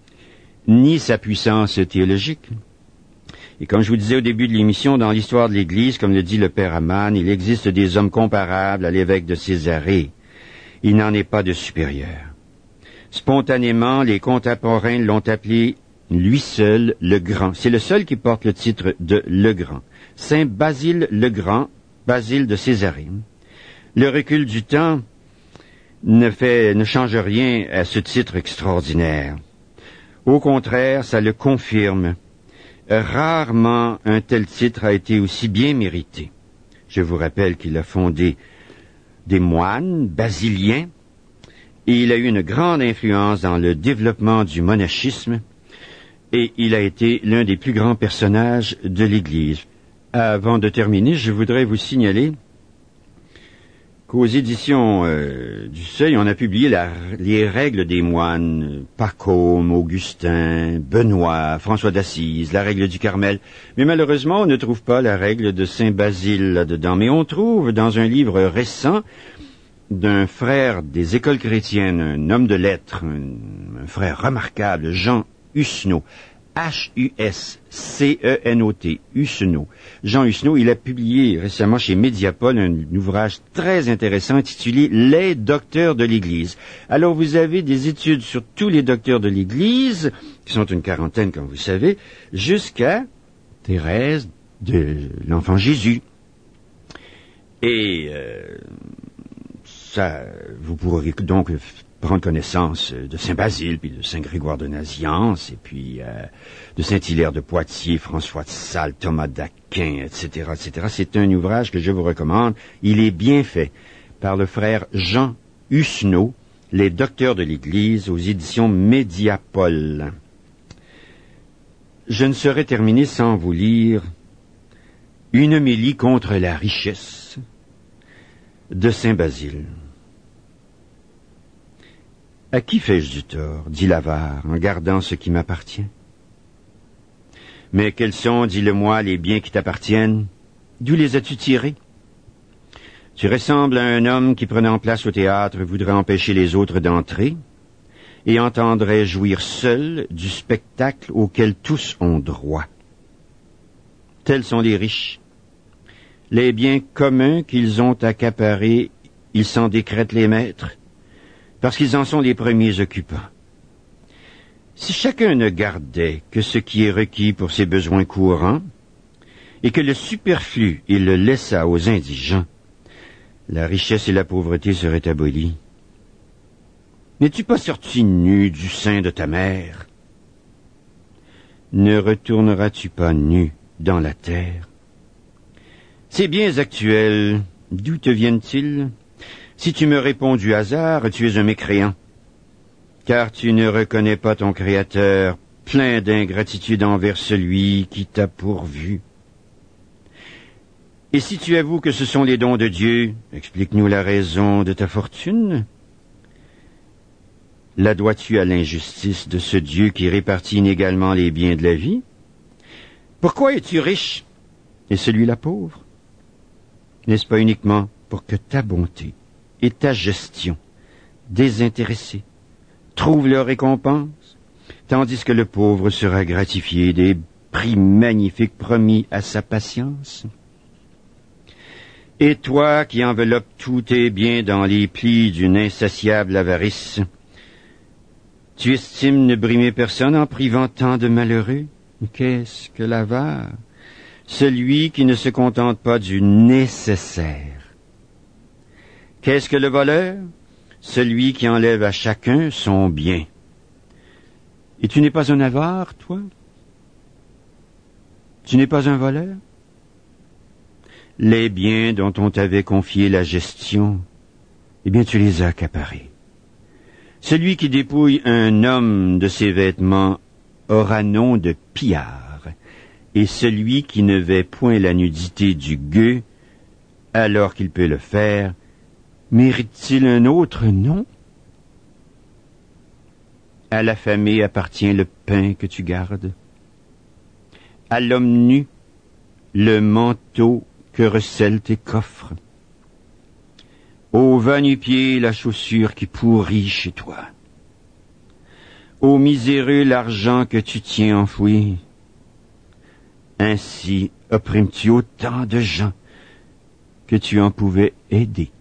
A: ni sa puissance théologique. Et comme je vous disais au début de l'émission, dans l'histoire de l'Église, comme le dit le père Amann, il existe des hommes comparables à l'évêque de Césarée. Il n'en est pas de supérieur. Spontanément, les contemporains l'ont appelé lui seul le Grand. C'est le seul qui porte le titre de le Grand. Saint Basile le Grand, Basile de Césarée. Le recul du temps ne fait, ne change rien à ce titre extraordinaire. Au contraire, ça le confirme. Rarement un tel titre a été aussi bien mérité. Je vous rappelle qu'il a fondé des moines basiliens et il a eu une grande influence dans le développement du monachisme et il a été l'un des plus grands personnages de l'Église. Avant de terminer, je voudrais vous signaler qu'aux éditions euh, du Seuil, on a publié la, les règles des moines, Pacôme, Augustin, Benoît, François d'Assise, la règle du Carmel. Mais malheureusement, on ne trouve pas la règle de Saint Basile là-dedans. Mais on trouve dans un livre récent d'un frère des écoles chrétiennes, un homme de lettres, un, un frère remarquable, Jean Hussenot, H U S C E N O T, Hussenot. Jean Hussenot, il a publié récemment chez Mediapol un, un ouvrage très intéressant intitulé « Les docteurs de l'Église ». Alors, vous avez des études sur tous les docteurs de l'Église, qui sont une quarantaine, comme vous savez, jusqu'à Thérèse de l'Enfant Jésus. Et euh, ça, vous pourrez donc prendre connaissance de Saint Basile, puis de Saint Grégoire de Nazianze, et puis euh, de Saint Hilaire de Poitiers, François de Sales, Thomas d'Aquin, et cetera, et cetera. C'est un ouvrage que je vous recommande. Il est bien fait par le frère Jean Hussenot, Les docteurs de l'Église, aux éditions Mediapol. je ne saurais terminer sans vous lire une homélie contre la richesse de saint Basile. « À qui fais-je du tort, dit l'avare, en gardant ce qui m'appartient? Mais quels sont, dis-le-moi, les biens qui t'appartiennent? D'où les as-tu tirés? Tu ressembles à un homme qui, prenant place au théâtre, voudrait empêcher les autres d'entrer et entendrait jouir seul du spectacle auquel tous ont droit. Tels sont les riches. Les biens communs qu'ils ont accaparés, ils s'en décrètent les maîtres, parce qu'ils en sont les premiers occupants. Si chacun ne gardait que ce qui est requis pour ses besoins courants, et que le superflu il le laissa aux indigents, la richesse et la pauvreté seraient abolies. N'es-tu pas sorti nu du sein de ta mère? Ne retourneras-tu pas nu dans la terre? Ces biens actuels, d'où te viennent-ils? Si tu me réponds du hasard, tu es un mécréant, car tu ne reconnais pas ton Créateur, plein d'ingratitude envers celui qui t'a pourvu. Et si tu avoues que ce sont les dons de Dieu, explique-nous la raison de ta fortune. La dois-tu à l'injustice de ce Dieu qui répartit inégalement les biens de la vie? Pourquoi es-tu riche et celui-là pauvre? N'est-ce pas uniquement pour que ta bonté et ta gestion désintéressée trouvent leur récompense, tandis que le pauvre sera gratifié des prix magnifiques promis à sa patience? Et toi qui enveloppes tous tes biens dans les plis d'une insatiable avarice, tu estimes ne brimer personne en privant tant de malheureux? Qu'est-ce que l'avare? Celui qui ne se contente pas du nécessaire. Qu'est-ce que le voleur? Celui qui enlève à chacun son bien. Et tu n'es pas un avare, toi? Tu n'es pas un voleur? Les biens dont on t'avait confié la gestion, eh bien tu les as accaparés. Celui qui dépouille un homme de ses vêtements aura nom de pillard, et celui qui ne vêt point la nudité du gueux, alors qu'il peut le faire, mérite-t-il un autre nom? À l'affamé appartient le pain que tu gardes. À l'homme nu, le manteau que recèlent tes coffres. Au va-nu-pied, la chaussure qui pourrit chez toi. Au miséreux, l'argent que tu tiens enfoui. Ainsi opprimes-tu autant de gens que tu en pouvais aider.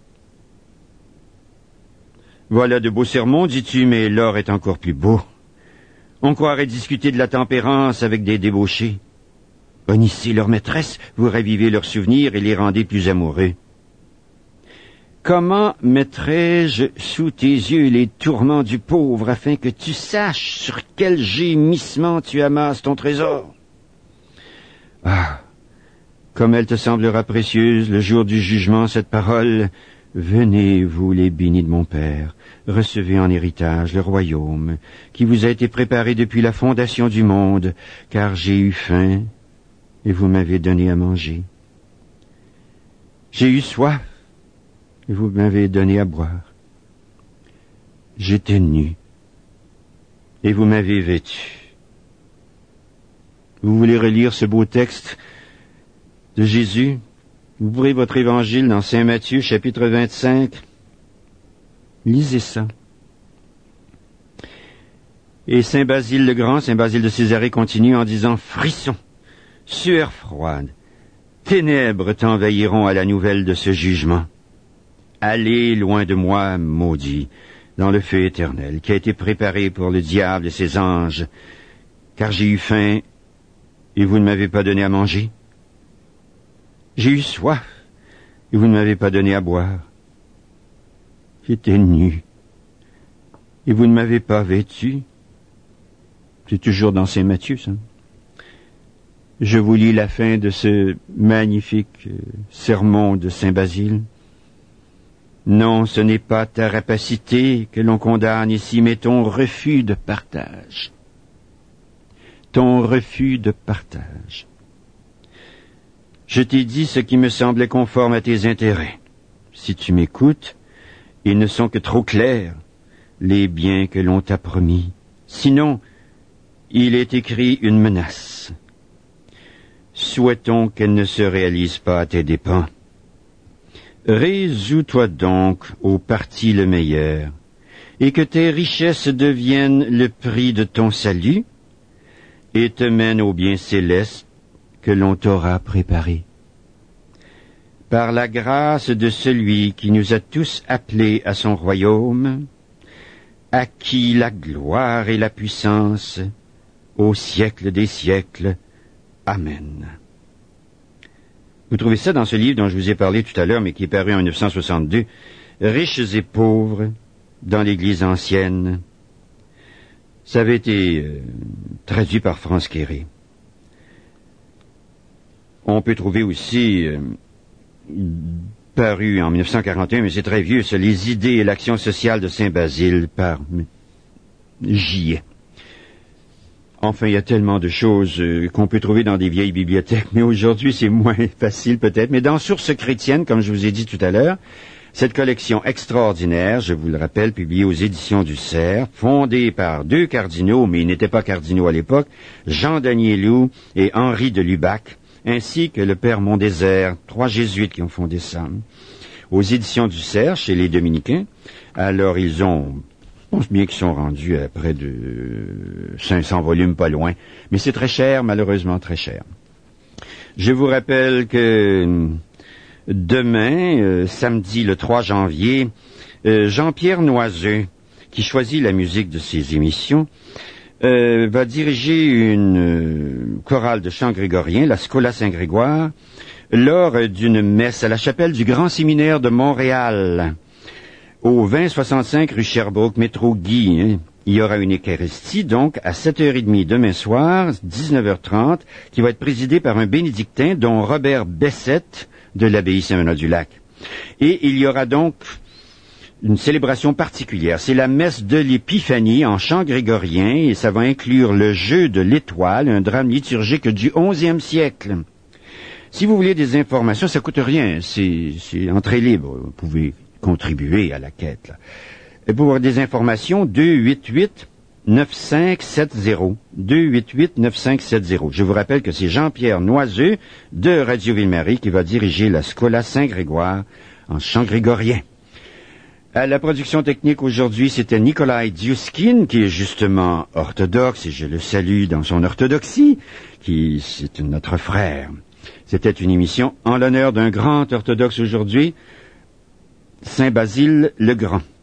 A: Voilà de beaux sermons, dis-tu, mais l'or est encore plus beau. On croirait discuter de la tempérance avec des débauchés. Honnissez leur maîtresse, vous ravivez leurs souvenirs et les rendez plus amoureux. Comment mettrais-je sous tes yeux les tourments du pauvre afin que tu saches sur quel gémissement tu amasses ton trésor? Ah, comme elle te semblera précieuse le jour du jugement, cette parole. Venez, vous les bénis de mon Père, recevez en héritage le royaume qui vous a été préparé depuis la fondation du monde, car j'ai eu faim et vous m'avez donné à manger. J'ai eu soif et vous m'avez donné à boire. J'étais nu et vous m'avez vêtu. Vous voulez relire ce beau texte de Jésus? Ouvrez votre évangile dans saint Matthieu, chapitre vingt-cinq. Lisez ça. Et saint Basile le Grand, saint Basile de Césarée, continue en disant « Frisson, sueur froide, ténèbres t'envahiront à la nouvelle de ce jugement. Allez loin de moi, maudit, dans le feu éternel, qui a été préparé pour le diable et ses anges, car j'ai eu faim et vous ne m'avez pas donné à manger. J'ai eu soif, et vous ne m'avez pas donné à boire. J'étais nu, et vous ne m'avez pas vêtu. » C'est toujours dans saint Matthieu, ça. Je vous lis la fin de ce magnifique sermon de saint Basile. Non, ce n'est pas ta rapacité que l'on condamne ici, mais ton refus de partage. ton refus de partage. Je t'ai dit ce qui me semblait conforme à tes intérêts. Si tu m'écoutes, ils ne sont que trop clairs, les biens que l'on t'a promis. Sinon, il est écrit une menace. Souhaitons qu'elle ne se réalise pas à tes dépens. Résous-toi donc au parti le meilleur, et que tes richesses deviennent le prix de ton salut, et te mènent au bien céleste que l'on t'aura préparé. Par la grâce de celui qui nous a tous appelés à son royaume, à qui la gloire et la puissance au siècle des siècles. Amen. Vous trouvez ça dans ce livre dont je vous ai parlé tout à l'heure, mais qui est paru en dix-neuf cent soixante-deux, Riches et pauvres dans l'Église ancienne. Ça avait été euh, traduit par France Quéré. On peut trouver aussi, euh, paru en dix-neuf cent quarante et un, mais c'est très vieux, ça, Les idées et l'action sociale de Saint-Basile par Gillet. Enfin, il y a tellement de choses euh, qu'on peut trouver dans des vieilles bibliothèques, mais aujourd'hui c'est moins facile peut-être. Mais dans Sources chrétiennes, comme je vous ai dit tout à l'heure, cette collection extraordinaire, je vous le rappelle, publiée aux éditions du Cerf, fondée par deux cardinaux, mais ils n'étaient pas cardinaux à l'époque, Jean Daniélou et Henri de Lubac, ainsi que le père Mondésert, trois jésuites qui ont fondé ça, aux éditions du Cerf, chez les Dominicains. Alors ils ont... Je pense bien qu'ils sont rendus à près de cinq cents volumes, pas loin. Mais c'est très cher, malheureusement très cher. Je vous rappelle que demain, euh, samedi le trois janvier, euh, Jean-Pierre Noiseux, qui choisit la musique de ses émissions, euh, va diriger une euh, chorale de chant grégorien, la Scola Saint-Grégoire, lors d'une messe à la chapelle du Grand Séminaire de Montréal, au vingt soixante-cinq rue Sherbrooke, métro Guy. Hein. Il y aura une Eucharistie, donc, à sept heures trente demain soir, dix-neuf heures trente, qui va être présidée par un bénédictin, dont Robert Bessette, de l'abbaye Saint-Benoît-du-Lac. Et il y aura donc une célébration particulière. C'est la messe de l'Épiphanie en chant grégorien, et ça va inclure le jeu de l'étoile, un drame liturgique du onzième siècle. Si vous voulez des informations, ça coûte rien, c'est, c'est entrée libre, vous pouvez contribuer à la quête. Là. Et pour avoir des informations, deux huit huit neuf cinq sept zéro. deux huit huit neuf cinq sept zéro. Je vous rappelle que c'est Jean-Pierre Noiseux de Radio Ville-Marie qui va diriger la Scola Saint-Grégoire en chant grégorien. À la production technique aujourd'hui, c'était Nikolai Diuskin, qui est justement orthodoxe, et je le salue dans son orthodoxie, qui c'est notre frère. C'était une émission en l'honneur d'un grand orthodoxe aujourd'hui, Saint Basile le Grand.